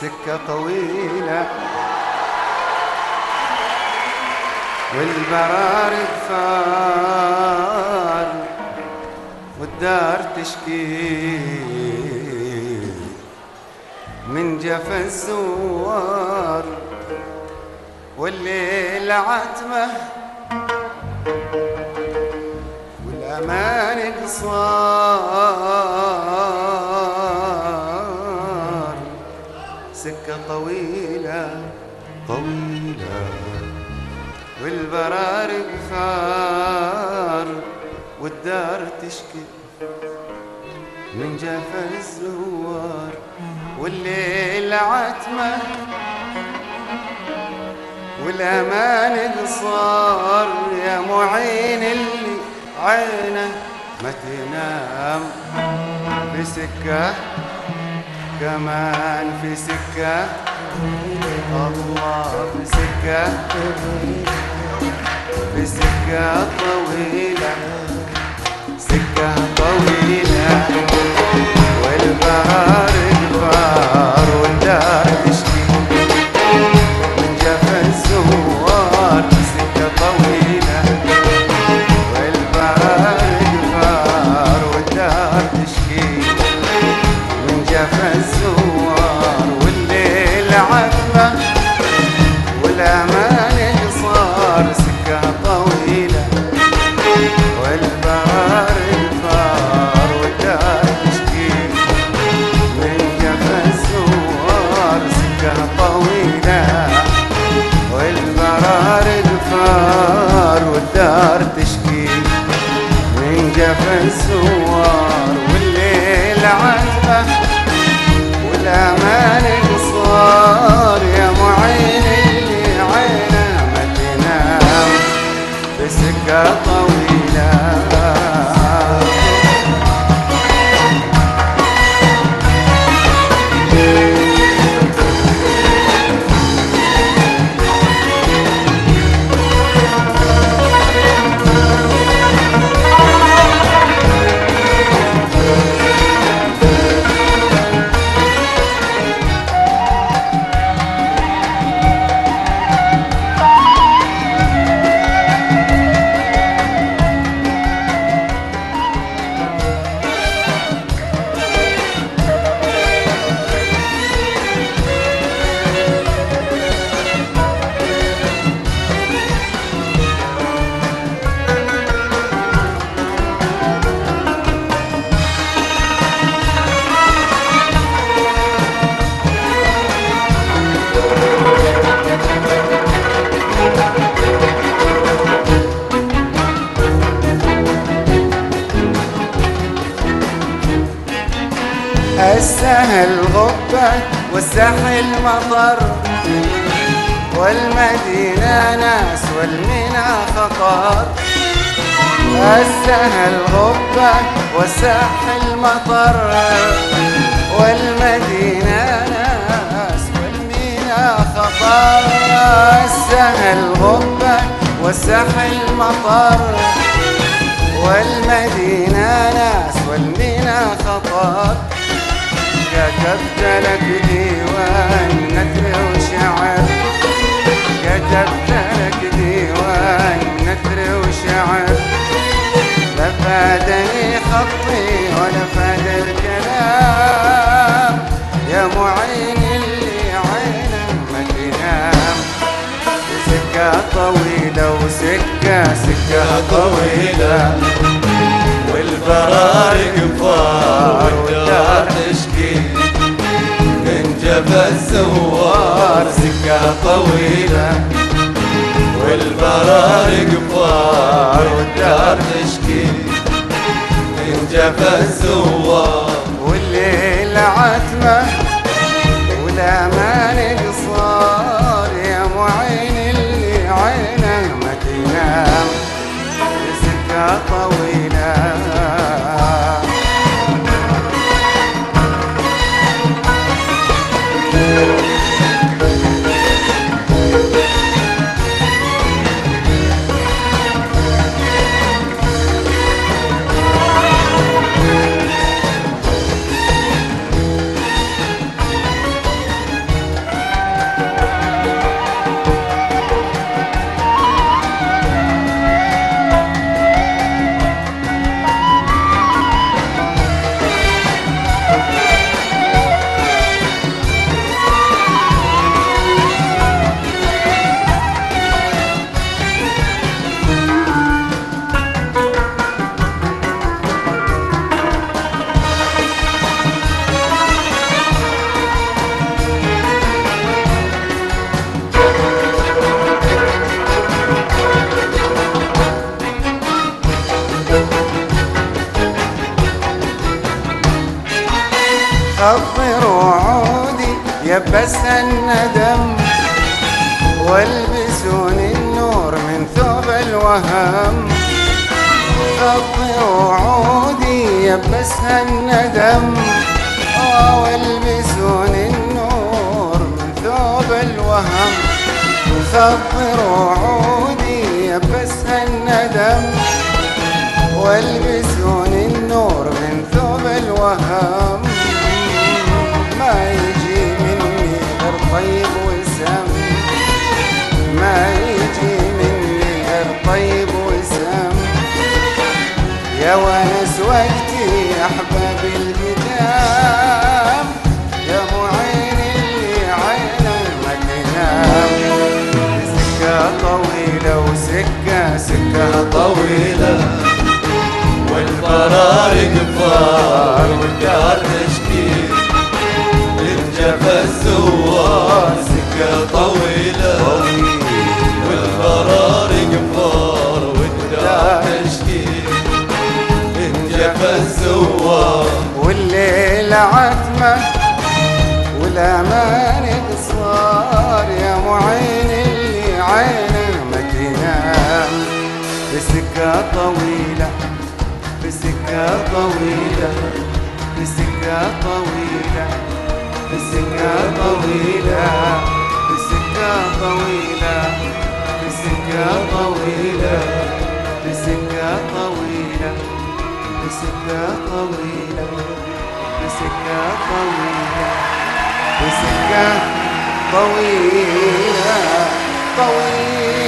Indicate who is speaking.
Speaker 1: سكة طويلة والبرارق فار والدار تشكي من جفا الزوار، والليل عتمة والأمان قصار. سكة طويلة طويلة والبرارق فار والدار تشكي من جفا الزوار، والليل عتمة والأمان قصار. يا معين اللي عينه ما تنام، في سكة كمان في سكة، الله في سكة، في سكة طويلة، سكة طويلة والبرارق فار والدار تشكي من جفا الزوار. سكة طويلة والبرارق فار والدار تشكي من جفا الزوار، والليل عتمة والأمان قصار. سكة طويلة والبرارق فار والدار تشكي من جفا الزوار. سكة طويلة والبرارق فار والدار تشكي من جفا الزوار، والليل عتمة والأمان قصار. يا معين اللي عينه ما تنام، بسكة طويلة. السهل غبة والساحل مطر، والمدينة ناس والمنى خطر. السهل غبة والساحل مطر، والمدينة ناس والمنى خطر. السهل غبة والساحل مطر، والمدينة ناس والمنى خطر. كتبت لك ديوان نثر وشعر، كتبت لك ديوان نثر وشعر. لا فادني خطي ولا فاد الكلام، يا معين اللي عينه ما تنام. سكة طويلة وسكة سكة طويلة والبرارق فار والدار تشكي من جفا الزوار. سكة طويلة والبرارق فار والدار تشكي من جفا الزوار، والليل عتمة والأمان قصار. يا معين اللي عينه ما تنام، سكة طويلة. يبسها الندم، والبسوني النور من ثوب الوهم. خطي وعودي يبسها الندم، والبسوني النور من ثوب الوهم. خطي وعودي يبسها الندم، والبسوني النور من ثوب الوهم. ما يجي مني غير طيب وسم، ما يجي مني غير طيب وسم. يا ونس وقتي احباب القدام، يا مو عين اللي عينه ما تنام. سكة طويلة سكة طويلة،
Speaker 2: والبرارق فار والدار تشكيل. الجفا الزوار سكة طويلة، والبرارق فار والدار تشكيل. الجفا الزوار
Speaker 1: والليل عتمة والأمان قصار، يا مو عين اللي عينه ما تنام. بسكة طويلة بسكة طويلة بسكة طويلة بسكة طويلة بسكة طويلة بسكة طويلة بسكة طويلة بسكة طويلة بسكة طويلة بسكة طويلة طويلة.